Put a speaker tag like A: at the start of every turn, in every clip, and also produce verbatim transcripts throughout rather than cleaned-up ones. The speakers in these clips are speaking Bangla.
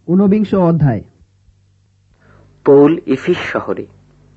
A: ঊনবিংশ অধ্যায়।
B: পৌল ইফিস শহরে।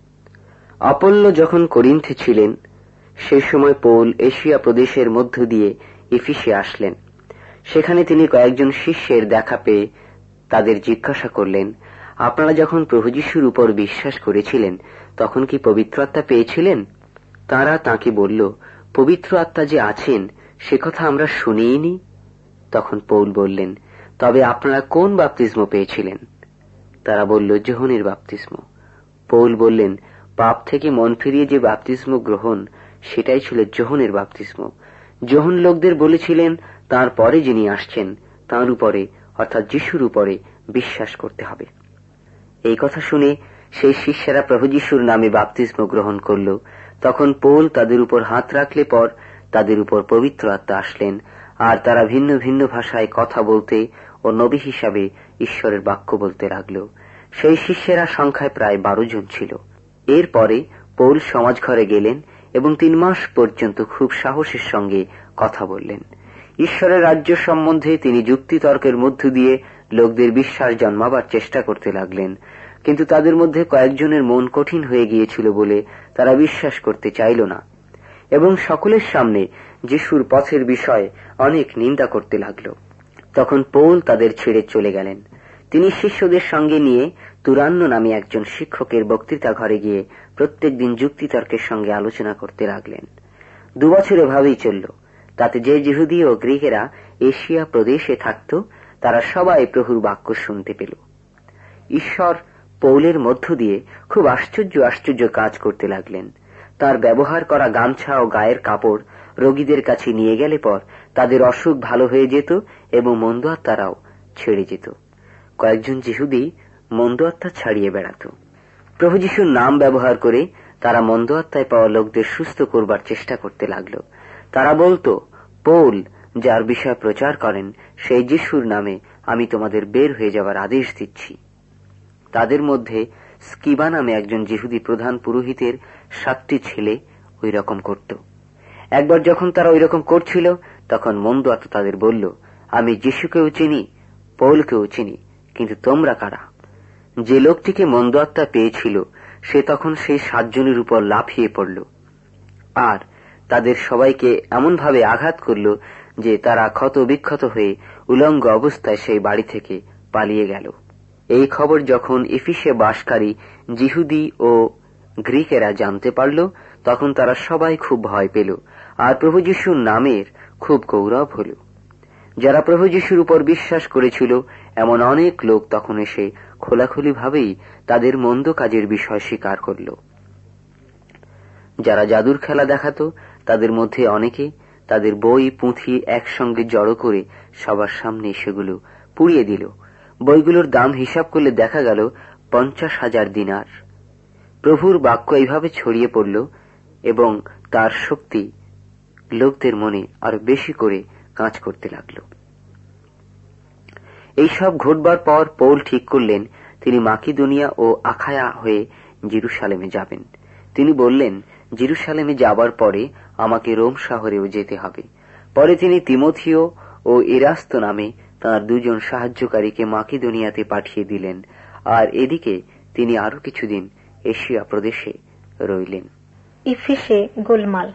B: আপল্ল যখন করিন্থে ছিলেন, সে সময় পৌল এশিয়া প্রদেশের মধ্য দিয়ে ইফিসে আসলেন। সেখানে তিনি কয়েকজন শিষ্যের দেখা পেয়ে তাদের জিজ্ঞাসা করলেন, আপনারা যখন প্রভু যীশুর উপর বিশ্বাস করেছিলেন তখন কি পবিত্র আত্মা পেয়েছিলেন? তারা তাঁকে বলল, পবিত্র আত্মা যে আছেন সে কথা আমরা শুনিনি। তখন পৌল বললেন, তবে আপনারা কোন বাপ্তিস্ম পেয়েছিলেন? তারা বলল, যোহনের বাপ্তিস্ম। পৌল বললেন, পাপ থেকে মন ফিরিয়ে যে বাপ্তিস্ম গ্রহণ, সেটাই ছিল যোহনের বাপ্তিস্ম। যোহন লোকদের বলেছিলেন, তার পরে যিনি আসছেন তাঁর উপরে অর্থাৎ যিশুর উপরে বিশ্বাস করতে হবে। এই কথা শুনে সেই শিষ্যেরা প্রভু যিশুর নামে বাপ্তিস্ম গ্রহণ করল। তখন পৌল তাদের উপর হাত রাখলে পর তাদের উপর পবিত্র আত্মা আসলেন, আর তারা ভিন্ন ভিন্ন ভাষায় কথা বলতে ও নবী হিসাবে ঈশ্বরের বাক্য বলতে লাগল। সেই শিষ্যেরা সংখ্যায় প্রায় বারো জন ছিল। এরপরে পৌল সমাজ ঘরে গেলেন এবং তিন মাস পর্যন্ত খুব সাহসের সঙ্গে কথা বললেন। ঈশ্বরের রাজ্য সম্বন্ধে তিনি যুক্তিতর্কের মধ্য দিয়ে লোকদের বিশ্বাস জন্মাবার চেষ্টা করতে লাগলেন, কিন্তু তাদের মধ্যে কয়েকজনের মন কঠিন হয়ে গিয়েছিল বলে তারা বিশ্বাস করতে চাইল না, এবং সকলের সামনে যিশুর পথের বিষয়ে অনেক নিন্দা করতে লাগল। তখন পৌল তাদের ছেড়ে চলে গেলেন। তিনি শিষ্যদের সঙ্গে নিয়ে তুরান্ন নামে একজন শিক্ষকের বক্তৃতা ঘরে গিয়ে প্রত্যেক দিন যুক্তিতর্কের সঙ্গে আলোচনা করতে লাগলেন। দুবছর এভাবেই চলল। তাতে যে যিহুদি ও গ্রীকেরা এশিয়া প্রদেশে থাকত তারা সবাই প্রভুর বাক্য শুনতে পেল। ঈশ্বর পৌলের মধ্য দিয়ে খুব আশ্চর্য আশ্চর্য কাজ করতে লাগলেন। তার ব্যবহার করা গামছা ও গায়ের কাপড় রোগীদের কাছে নিয়ে গেলে পর তাদের অসুখ ভালো হয়ে যেত এবং মন্দ আত্মারাও ছেড়ে যেত। কয়েকজন যিহুদি মন্দ আত্মা ছাড়িয়ে বেড়াত। প্রভু যিশুর নাম ব্যবহার করে তারা মন্দ আত্মায় পাওয়া লোকদের সুস্থ করবার চেষ্টা করতে লাগল। তারা বলতো, পৌল যার বিষয় প্রচার করেন সেই যিশুর নামে আমি তোমাদের বের হয়ে যাবার আদেশ দিচ্ছি। তাদের মধ্যে স্কিবা নামে একজন যিহুদি প্রধান পুরোহিতের সাতটি ছেলে ওই রকম করত। একবার যখন তারা ওই রকম করছিল তখন মন্দ আত্মা তাদের বলল, আমি যিশুকেও চিনি, পৌলকেও চিনি, কিন্তু তোমরা কারা? যে লোকটিকে মন্দ আত্মা পেয়েছিল সে তখন সেই সাতজনের উপর লাফিয়ে পড়ল আর তাদের সবাইকে এমনভাবে আঘাত করল যে তারা ক্ষত বিক্ষত হয়ে উলঙ্গ অবস্থায় সেই বাড়ি থেকে পালিয়ে গেল। এই খবর যখন ইফিসে বাসকারী যিহুদি ও গ্রীকেরা জানতে পারল তখন তারা সবাই খুব ভয় পেল আর প্রভু যিশুর নামের খুব গৌরব হল। যারা প্রভু যিশুর উপর বিশ্বাস করেছিল এমন অনেক লোক তখন এসে খোলাখুলি ভাবেই তাদের মন্দ কাজের বিষয় স্বীকার করল। যারা জাদুর খেলা দেখাতো তাদের মধ্যে অনেকে তাদের বই পুঁথি একসঙ্গে জড়ো করে সবার সামনে সেগুলো পুড়িয়ে দিল। বইগুলোর দাম হিসাব করলে দেখা গেল পঞ্চাশ হাজার দিনার। প্রভুর বাক্য এইভাবে ছড়িয়ে পড়ল এবং তার শক্তি লোকদের মনে আরো বেশি করে কাজ করতে লাগল। এইসব ঘটবার পর পৌল ঠিক করলেন তিনি মাকিদোনিয়া ও আখায়া হয়ে জেরুসালেমে যাবেন। তিনি বললেন, জেরুসালেমে যাবার পরে আমাকে রোম শহরেও যেতে হবে। পরে তিনি তিমোথিও ও ইরাস্তো নামে তাঁর দুজন সাহায্যকারীকে মাকিদোনিয়াতে পাঠিয়ে দিলেন, আর এদিকে তিনি আরো কিছুদিন এশিয়া প্রদেশে রইলেন।
C: ইফিসে গোলমাল।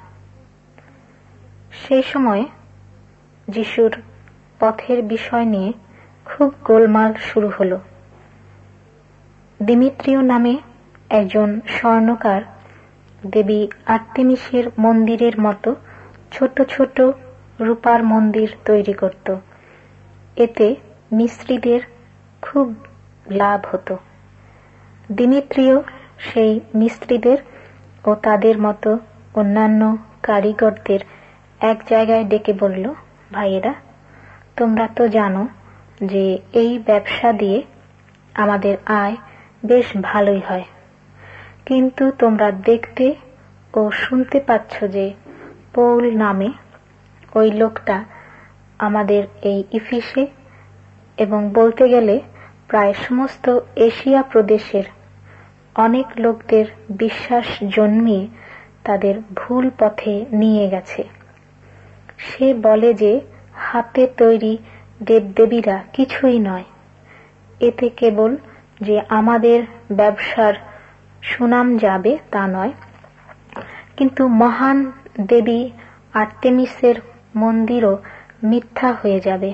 C: সেই সময় যিশুর পথের বিষয় নিয়ে খুব গোলমাল শুরু হল। দিমিত্রিয় নামে একজন স্বর্ণকার দেবী আর্তেমিসের মন্দিরের মতো ছোট ছোট রূপার মন্দির তৈরি করত। এতে মিস্ত্রিদের খুব লাভ হতো। দিমিত্রিয় সেই মিস্ত্রিদের ও তাদের মতো অন্যান্য কারিগরদের এক জায়গায় ডেকে বলল, ভাইয়েরা, তোমরা তো জানো যে এই ব্যবসা দিয়ে আমাদের আয় বেশ ভালোই হয়, কিন্তু তোমরা দেখতে ও শুনতে পাচ্ছ যে পৌল নামে ওই লোকটা আমাদের এই ইফিসে এবং বলতে গেলে প্রায় সমস্ত এশিয়া প্রদেশের অনেক লোকদের বিশ্বাস জন্মিয়ে তাদের ভুল পথে নিয়ে গেছে। সে বলে যে হাতে তৈরি দেবদেবীরা কিছুই নয়, এতে কেবল যে আমাদের ব্যবসার সুনাম যাবে তা নয়, কিন্তু মহান দেবী আর্তেমিসের মন্দিরও মিথ্যা হয়ে যাবে।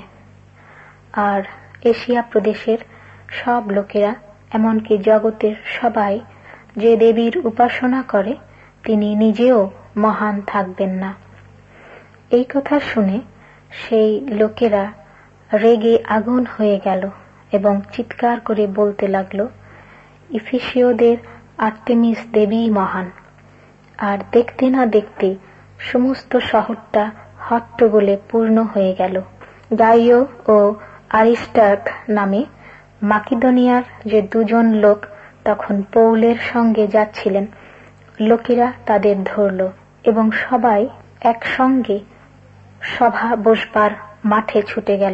C: আর এশিয়া প্রদেশের সব লোকেরা, এমনকি জগতের সবাই যে দেবীর উপাসনা করে, তিনি নিজেও মহান থাকবেন না। এই কথা শুনে সেই লোকেরা রেগে আগুন হয়ে গেল এবং চিৎকার করে বলতে লাগল, ইফিসীয়দের আর্তেমিস দেবী মহান। আর দেখতে না দেখতে সমস্ত শহরটা হট্টগোলে পূর্ণ হয়ে গেল। গাইও ও আরিস্টার্ক নামে মাকিদনিয়ার যে দুজন লোক তখন পৌলের সঙ্গে যাচ্ছিলেন, লোকেরা তাদের ধরল এবং সবাই একসঙ্গে সভা বসবার মাঠে ছুটে গেল।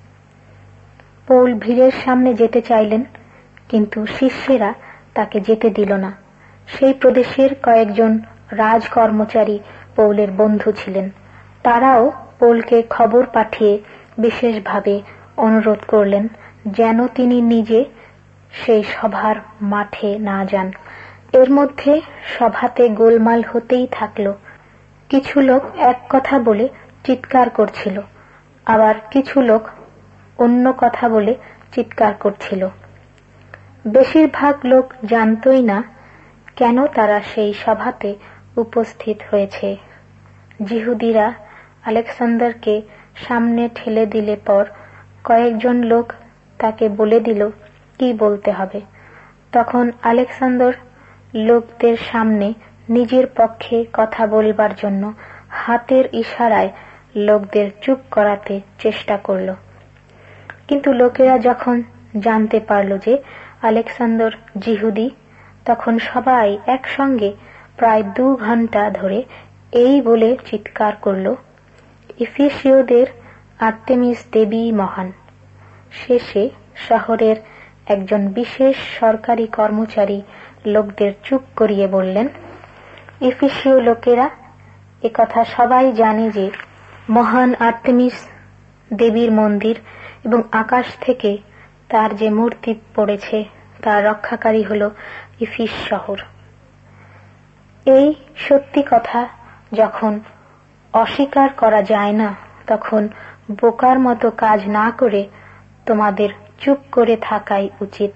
C: পৌল ভিড়ের সামনে যেতে চাইলেন, কিন্তু শিষ্যেরা তাকে যেতে দিল না। সেই প্রদেশের কয়েকজন রাজকর্মচারী পৌলের বন্ধু ছিলেন। তারাও পৌলকে খবর পাঠিয়ে বিশেষভাবে অনুরোধ করলেন যেন তিনি নিজে সেই সভার মাঠে না যান। এর মধ্যে সভাতে গোলমাল হতেই থাকল। কিছু লোক এক কথা বলে চিৎকার করছিল, আবার কিছু লোক অন্য কথা বলে চিৎকার করছিল। বেশিরভাগ লোক জানতই না কেন তারা সেই সভাতে উপস্থিত হয়েছে। যিহুদিরা আলেকজান্ডারকে সামনে ঠেলে দিলে পর কয়েকজন লোক তাকে বলে দিল কি বলতে হবে। তখন আলেকজান্ডার লোকদের সামনে নিজের পক্ষে কথা বলবার জন্য হাতের ইশারায় লোকদের চুপ করাতে চেষ্টা করল। কিন্তু লোকেরা যখন জানতে পারল যে আলেকজান্ডার যিহুদি, তখন সবাই একসঙ্গে প্রায় দু ঘন্টা ধরে এই বলে চিৎকার করল, ইফিসীয়দের আর্তেমিস দেবী মহান। শেষে শহরের একজন বিশেষ সরকারি কর্মচারী লোকদের চুপ করিয়ে বললেন, ইফিসীয় লোকেরা, একথা সবাই জানে যে মহান আর্তেমিস দেবীর মন্দির এবং আকাশ থেকে তার যে মূর্তি পড়েছে তার রক্ষাকারী হল ইফিস শহর। এই সত্যি কথা যখন অস্বীকার করা যায় না, তখন বোকার মতো কাজ না করে তোমাদের চুপ করে থাকাই উচিত।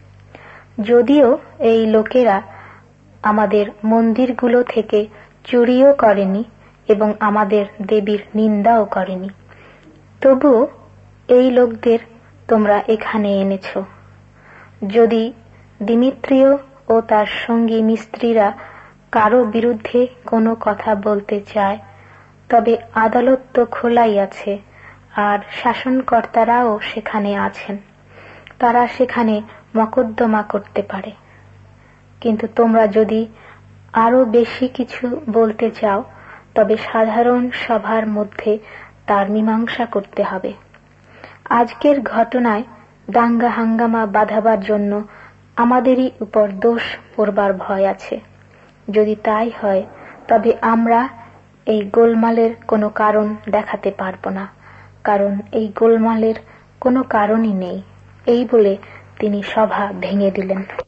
C: যদিও এই লোকেরা আমাদের মন্দিরগুলো থেকে চুরিও করেনি এবং আমাদের দেবীর নিন্দাও করেনি, তবুও এই লোকদের তোমরা এখানে এনেছ। যদি দিমিত্রিয় ও তার সঙ্গী মিস্ত্রিরা কারো বিরুদ্ধে কোনো কথা বলতে চায়, তবে আদালত তো খোলাই আছে, আর শাসনকর্তারাও সেখানে আছেন। তারা সেখানে মকদ্দমা করতে পারে। কিন্তু তোমরা যদি আরো বেশি কিছু বলতে চাও, তবে সাধারণ সভার মধ্যে তার মীমাংসা করতে হবে। আজকের ঘটনায় দাঙ্গা হাঙ্গামা বাঁধাবার জন্য আমাদেরই উপর দোষ পড়বার ভয় আছে। যদি তাই হয়, তবে আমরা এই গোলমালের কোনো কারণ দেখাতে পারব না, কারণ এই গোলমালের কোনো কারণই নেই। এই বলে তিনি সভা ভেঙে দিলেন।